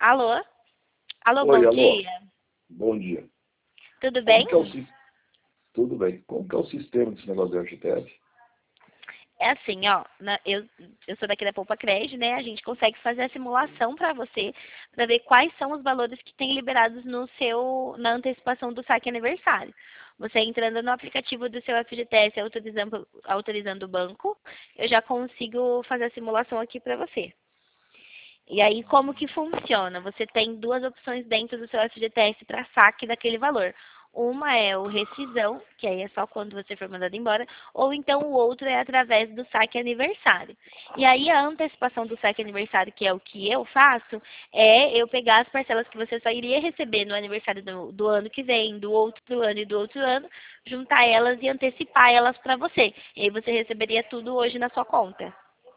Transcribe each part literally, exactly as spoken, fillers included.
Alô? Alô, Oi, bom alô. dia. Bom dia. Tudo Como bem? que é o sis- Tudo bem. Como que é o sistema desse negócio do F G T S? É assim, ó, na- eu, eu sou daqui da Poupa Cred, né? A gente consegue fazer a simulação para você, para ver quais são os valores que tem liberados no seu, na antecipação do saque aniversário. Você entrando no aplicativo do seu F G T S, autorizando, autorizando o banco, eu já consigo fazer a simulação aqui para você. E aí, como que funciona? Você tem duas opções dentro do seu F G T S para saque daquele valor. Uma é o rescisão, que aí é só quando você for mandado embora, ou então o outro é através do saque aniversário. E aí a antecipação do saque aniversário, que é o que eu faço, é eu pegar as parcelas que você só iria receber no aniversário do, do ano que vem, do outro ano e do outro ano, juntar elas e antecipar elas para você. E aí você receberia tudo hoje na sua conta.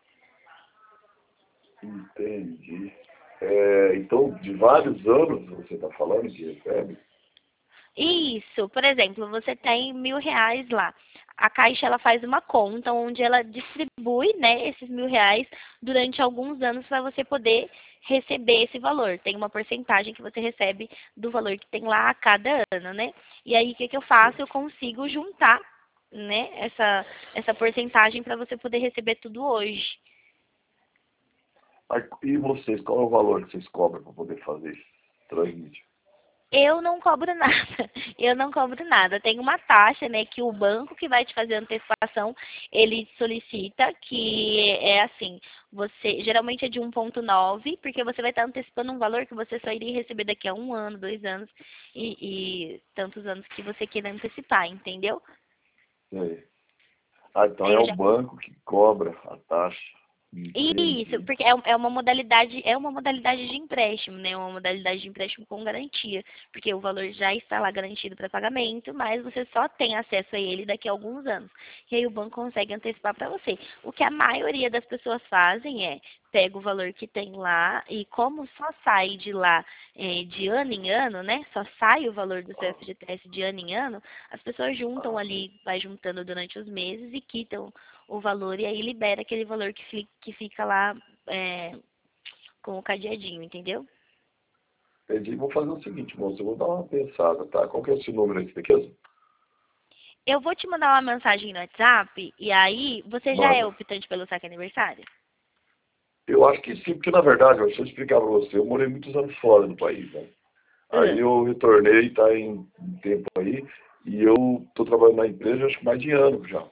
Entendi. É, então, de vários anos você está falando que recebe? Isso, por exemplo, você tem mil reais lá. A Caixa ela faz uma conta onde ela distribui, né, esses mil reais durante alguns anos para você poder receber esse valor. Tem uma porcentagem que você recebe do valor que tem lá a cada ano, né? E aí o que, que eu faço? Eu consigo juntar, né, essa, essa porcentagem para você poder receber tudo hoje. Aí, e vocês, qual é o valor que vocês cobram para poder fazer esse transmite? Eu não cobro nada, eu não cobro nada. Tem uma taxa, né, que o banco que vai te fazer a antecipação, ele solicita, que é assim, você geralmente é de um vírgula nove, porque você vai estar antecipando um valor que você só iria receber daqui a um ano, dois anos e, e tantos anos que você queira antecipar, entendeu? E aí? Ah, então Aí é eu o já banco que cobra a taxa. Isso, Entendi. porque é, é uma modalidade, é uma modalidade de empréstimo, né? Uma modalidade de empréstimo com garantia, porque o valor já está lá garantido para pagamento, mas você só tem acesso a ele daqui a alguns anos. E aí o banco consegue antecipar para você. O que a maioria das pessoas fazem é pega o valor que tem lá e como só sai de lá eh, de ano em ano, né? Só sai o valor do seu F G T S de ano em ano, as pessoas juntam ali, vai juntando durante os meses e quitam o valor e aí libera aquele valor que, fi, que fica lá é, com o cadeadinho, entendeu? Entendi. Vou fazer o seguinte, moço, eu vou dar uma pensada, tá? Qual que é o seu número aí, mesmo? Eu vou te mandar uma mensagem no WhatsApp e aí você já é Manda. optante pelo saque aniversário? Eu acho que sim, porque na verdade, deixa eu explicar para você, eu morei muitos anos fora do país, né? Aí Uh, eu retornei, tá em um tempo aí, e eu tô trabalhando na empresa acho que mais de ano já.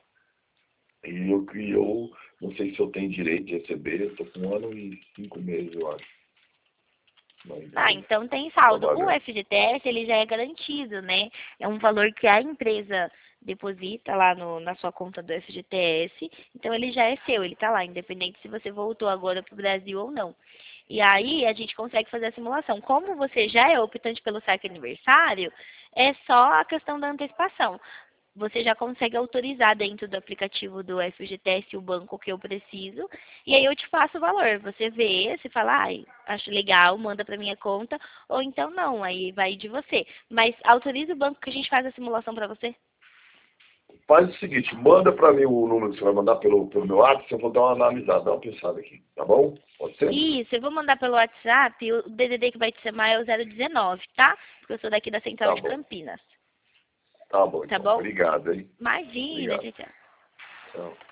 E eu, e eu não sei se eu tenho direito de receber, tô com um ano e cinco meses, eu acho, na ah, empresa, então tem saldo. O trabalhando. F G T S ele já é garantido, né? É um valor que a empresa deposita lá no, na sua conta do F G T S, então ele já é seu, ele está lá, independente se você voltou agora para o Brasil ou não. E aí a gente consegue fazer a simulação. Como você já é optante pelo saque aniversário, é só a questão da antecipação. Você já consegue autorizar dentro do aplicativo do F G T S o banco que eu preciso, e aí eu te passo o valor. Você vê, você fala, ai, acho legal, manda para minha conta, ou então não, aí vai de você. Mas autoriza o banco que a gente faz a simulação para você. Faz o seguinte, manda para mim o número que você vai mandar pelo, pelo meu WhatsApp, eu vou dar uma analisada, dar uma pensada aqui, tá bom? Pode ser? Isso, eu vou mandar pelo WhatsApp, o D D D que vai te chamar é o zero dezenove, tá? Porque eu sou daqui da Central Tá de bom. Campinas, Tá bom, tá então. bom? Obrigado, hein? Imagina, Obrigado. tchau, tchau. Tchau.